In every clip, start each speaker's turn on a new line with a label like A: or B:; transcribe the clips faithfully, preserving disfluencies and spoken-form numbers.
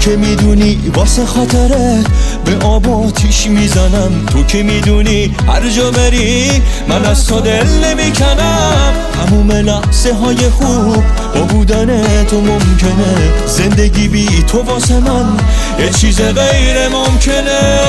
A: که میدونی واسه خاطرت به آب آتیش میزنم. تو که میدونی هر جا بری من از تو دل نمیکنم. تموم لحظه های خوب با بودن تو ممکنه، زندگی بی تو واسه من یه چیز غیر ممکنه.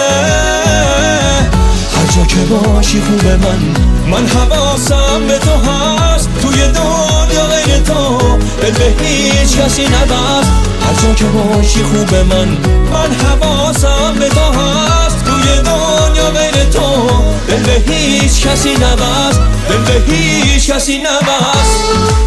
A: هر جا که باشی خوبه من من حواسم به تو هست. توی دنیا غیر تو دل به هیچ کسی نبست. هر جا که باشی خوبه من من حواسم به تو هست. توی دنیا غیر تو دل به هیچ کسی نبست. دل به هیچ کسی نبست.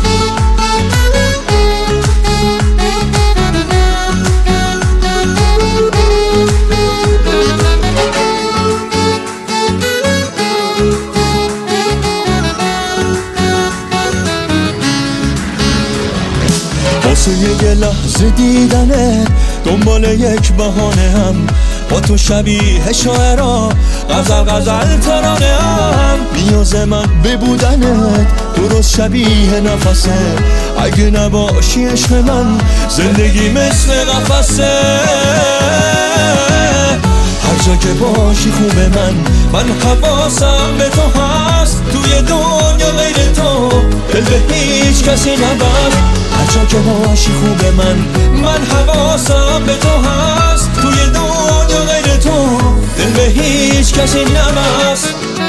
A: واسه یه لحظه دیدنت دنبال یک بهانه هم، با تو شبیه شاعرا غزل غزل ترانه هم. نیاز من به بودنت درست شبیه نفسه. اگه نباشی عشق من زندگی مثل قفسه. هر جا که باشی خوبه من من حواسم به تو هست. توی دنیا غیر تو دل به هیچ کسی نبست. هر جا که باشی خوبه من من حواسم به تو هست. توی دنیا غیر تو دل به هیچ کسی نبست.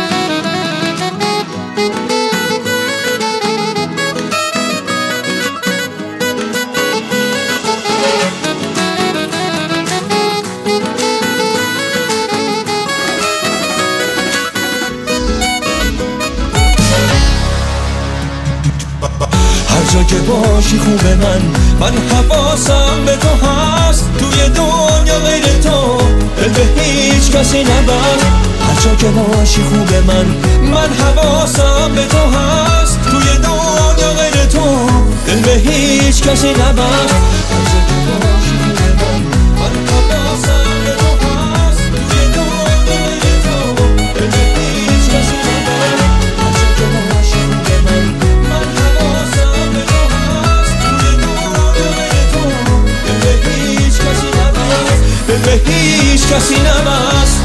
A: هر جا که باشی خوبه من من حواسم به تو هست. توی دنیا غیر تو دل به هیچ کسی نبست. هر جا که باشی خوبه من من حواسم به تو هست. توی دنیا غیر تو دل به هیچ کسی نبست. هر جا که باشی خوبه من من حواسم به تو هست. توی دنیا غیر تو دل به هیچ کسی نبست. هر جا که باشی خوبه من من حواسم به تو هست. توی دنیا غیر تو دل به هیچ کسی نبست. دل به هیچ کسی نبست.